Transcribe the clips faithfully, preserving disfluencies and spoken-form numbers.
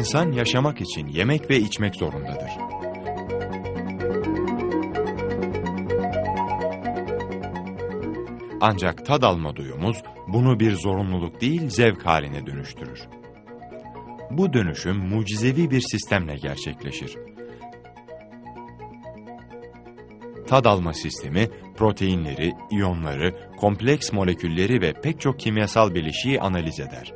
İnsan yaşamak için yemek ve içmek zorundadır. Ancak tad alma duyumuz bunu bir zorunluluk değil, zevk haline dönüştürür. Bu dönüşüm mucizevi bir sistemle gerçekleşir. Tad alma sistemi, proteinleri, iyonları, kompleks molekülleri ve pek çok kimyasal bileşiği analiz eder.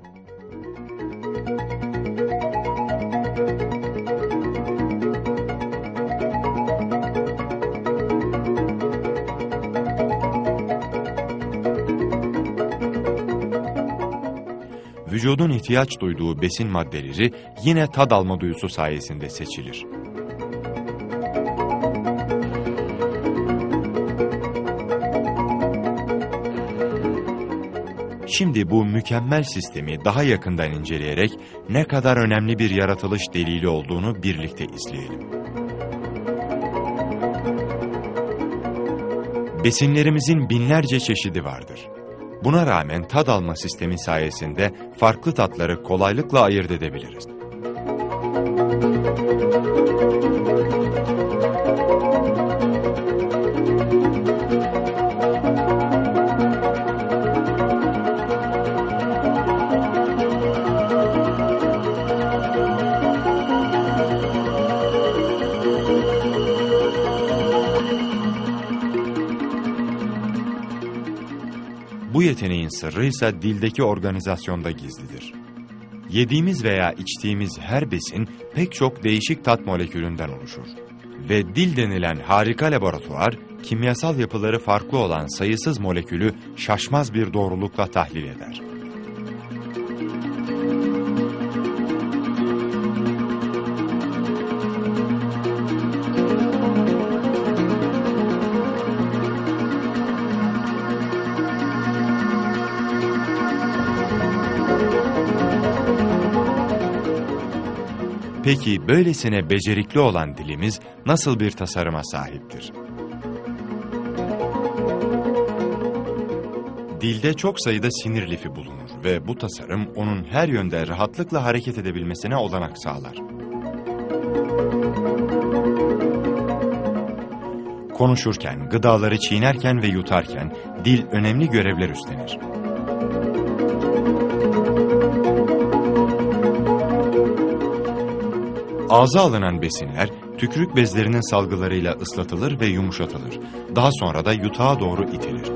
Vücudun ihtiyaç duyduğu besin maddeleri yine tad alma duyusu sayesinde seçilir. Şimdi bu mükemmel sistemi daha yakından inceleyerek ne kadar önemli bir yaratılış delili olduğunu birlikte izleyelim. Besinlerimizin binlerce çeşidi vardır. Buna rağmen tad alma sistemi sayesinde farklı tatları kolaylıkla ayırt edebiliriz. Bu yeteneğin sırrı ise dildeki organizasyonda gizlidir. Yediğimiz veya içtiğimiz her besin pek çok değişik tat molekülünden oluşur. Ve dil denilen harika laboratuvar, kimyasal yapıları farklı olan sayısız molekülü şaşmaz bir doğrulukla tahlil eder. Peki böylesine becerikli olan dilimiz nasıl bir tasarıma sahiptir? Dilde çok sayıda sinir lifi bulunur ve bu tasarım onun her yönde rahatlıkla hareket edebilmesine olanak sağlar. Konuşurken, gıdaları çiğnerken ve yutarken dil önemli görevler üstlenir. Ağza alınan besinler tükürük bezlerinin salgılarıyla ıslatılır ve yumuşatılır. Daha sonra da yutağa doğru itilir.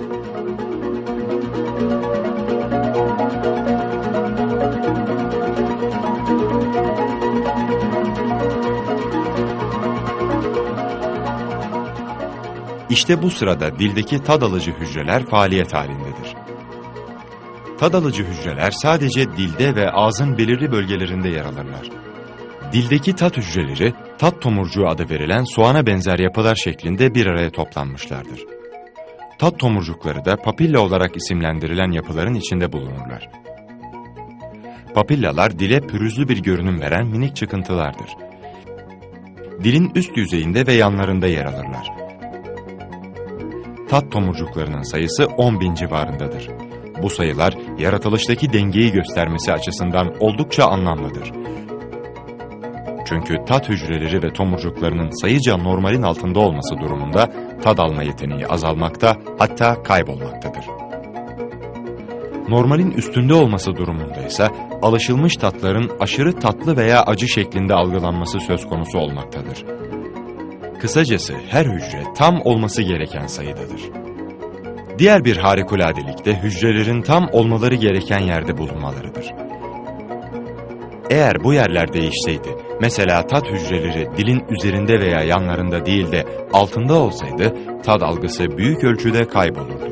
İşte bu sırada dildeki tad alıcı hücreler faaliyet halindedir. Tad alıcı hücreler sadece dilde ve ağzın belirli bölgelerinde yer alırlar. Dildeki tat hücreleri, tat tomurcuğu adı verilen soğana benzer yapılar şeklinde bir araya toplanmışlardır. Tat tomurcukları da papilla olarak isimlendirilen yapıların içinde bulunurlar. Papillalar dile pürüzlü bir görünüm veren minik çıkıntılardır. Dilin üst yüzeyinde ve yanlarında yer alırlar. Tat tomurcuklarının sayısı on bin civarındadır. Bu sayılar yaratılıştaki dengeyi göstermesi açısından oldukça anlamlıdır. Çünkü tat hücreleri ve tomurcuklarının sayıca normalin altında olması durumunda tad alma yeteneği azalmakta, hatta kaybolmaktadır. Normalin üstünde olması durumunda ise alışılmış tatların aşırı tatlı veya acı şeklinde algılanması söz konusu olmaktadır. Kısacası her hücre tam olması gereken sayıdadır. Diğer bir harikuladelik de hücrelerin tam olmaları gereken yerde bulunmalarıdır. Eğer bu yerler değişseydi, mesela tat hücreleri dilin üzerinde veya yanlarında değil de altında olsaydı, tad algısı büyük ölçüde kaybolurdu.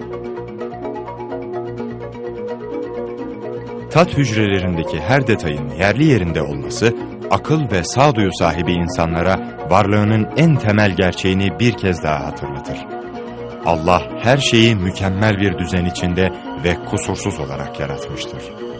Tat hücrelerindeki her detayın yerli yerinde olması, akıl ve sağduyu sahibi insanlara varlığının en temel gerçeğini bir kez daha hatırlatır. Allah her şeyi mükemmel bir düzen içinde ve kusursuz olarak yaratmıştır.